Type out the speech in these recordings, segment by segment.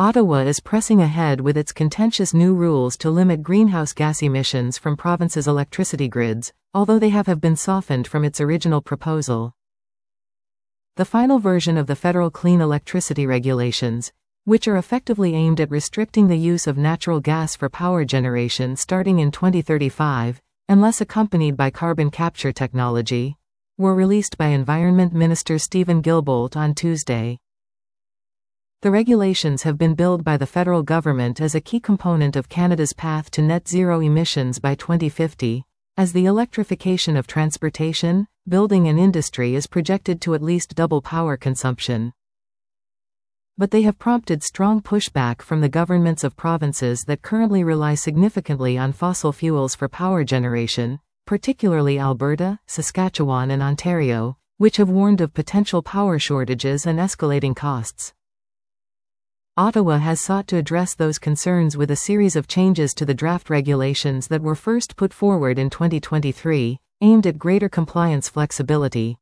Ottawa is pressing ahead with its contentious new rules to limit greenhouse gas emissions from province's electricity grids, although they have been softened from its original proposal. The final version of the federal clean electricity regulations, which are effectively aimed at restricting the use of natural gas for power generation starting in 2035, unless accompanied by carbon capture technology, were released by Environment Minister Steven Guilbeault on Tuesday. The regulations have been billed by the federal government as a key component of Canada's path to net zero emissions by 2050, as the electrification of transportation, building and industry is projected to at least double power consumption. But they have prompted strong pushback from the governments of provinces that currently rely significantly on fossil fuels for power generation, particularly Alberta, Saskatchewan and Ontario, which have warned of potential power shortages and escalating costs. Ottawa has sought to address those concerns with a series of changes to the draft regulations that were first put forward in 2023, aimed at greater compliance flexibility.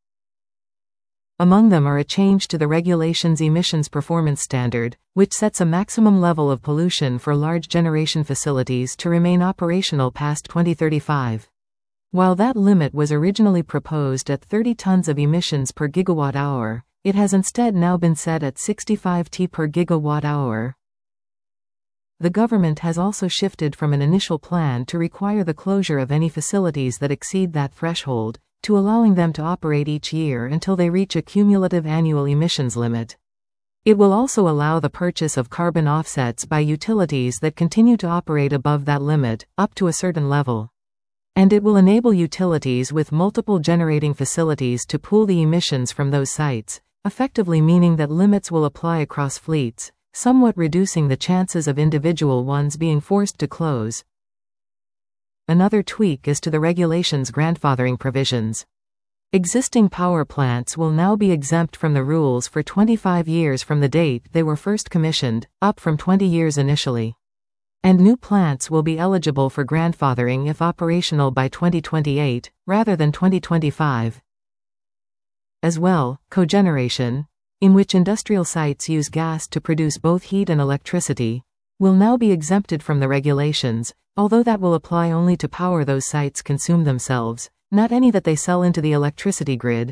Among them are a change to the regulation's emissions performance standard, which sets a maximum level of pollution for large generation facilities to remain operational past 2035. While that limit was originally proposed at 30 tons of emissions per gigawatt-hour, it has instead now been set at 65 T per gigawatt-hour. The government has also shifted from an initial plan to require the closure of any facilities that exceed that threshold, to allowing them to operate each year until they reach a cumulative annual emissions limit. It will also allow the purchase of carbon offsets by utilities that continue to operate above that limit, up to a certain level. And it will enable utilities with multiple generating facilities to pool the emissions from those sites, effectively meaning that limits will apply across fleets, somewhat reducing the chances of individual ones being forced to close. Another tweak is to the regulation's grandfathering provisions. Existing power plants will now be exempt from the rules for 25 years from the date they were first commissioned, up from 20 years initially. And new plants will be eligible for grandfathering if operational by 2028, rather than 2025. As well, cogeneration, in which industrial sites use gas to produce both heat and electricity, will now be exempted from the regulations, although that will apply only to power those sites consume themselves, not any that they sell into the electricity grid.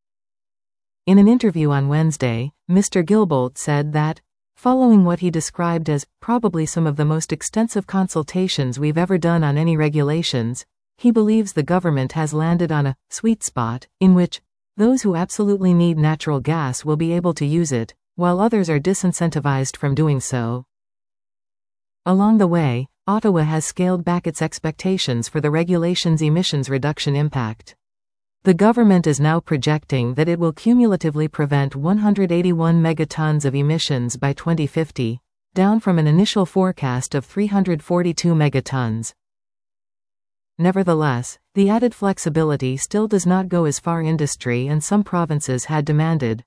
In an interview on Wednesday, Mr. Guilbeault said that, following what he described as probably some of the most extensive consultations we've ever done on any regulations, he believes the government has landed on a sweet spot in which those who absolutely need natural gas will be able to use it, while others are disincentivized from doing so. Along the way, Ottawa has scaled back its expectations for the regulation's emissions reduction impact. The government is now projecting that it will cumulatively prevent 181 megatons of emissions by 2050, down from an initial forecast of 342 megatons. Nevertheless, the added flexibility still does not go as far industry and some provinces had demanded.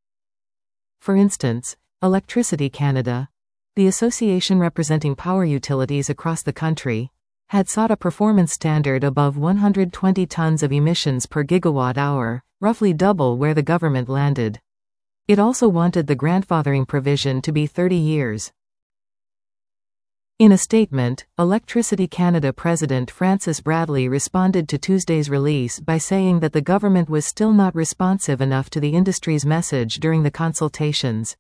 For instance, Electricity Canada, the association representing power utilities across the country, had sought a performance standard above 120 tons of emissions per gigawatt-hour, roughly double where the government landed. It also wanted the grandfathering provision to be 30 years. In a statement, Electricity Canada President Francis Bradley responded to Tuesday's release by saying that the government was still not responsive enough to the industry's message during the consultations.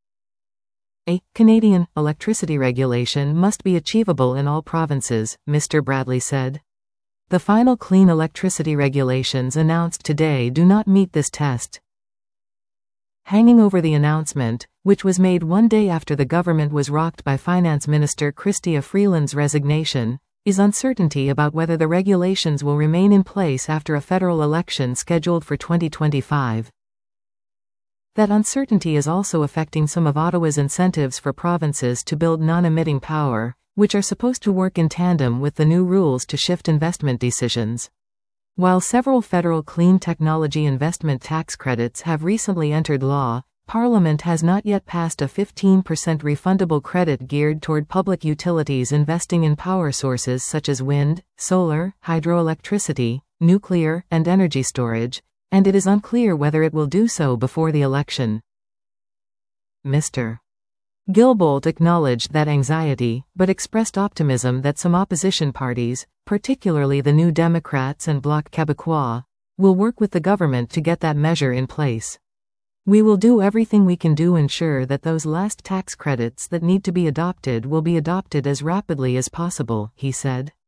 A Canadian electricity regulation must be achievable in all provinces, Mr. Bradley said. The final clean electricity regulations announced today do not meet this test. Hanging over the announcement, which was made one day after the government was rocked by Finance Minister Chrystia Freeland's resignation, is uncertainty about whether the regulations will remain in place after a federal election scheduled for 2025. That uncertainty is also affecting some of Ottawa's incentives for provinces to build non-emitting power, which are supposed to work in tandem with the new rules to shift investment decisions. While several federal clean technology investment tax credits have recently entered law, Parliament has not yet passed a 15% refundable credit geared toward public utilities investing in power sources such as wind, solar, hydroelectricity, nuclear, and energy storage, and it is unclear whether it will do so before the election. Mr. Guilbault acknowledged that anxiety, but expressed optimism that some opposition parties, particularly the New Democrats and Bloc Québécois, will work with the government to get that measure in place. We will do everything we can to ensure that those last tax credits that need to be adopted will be adopted as rapidly as possible, he said.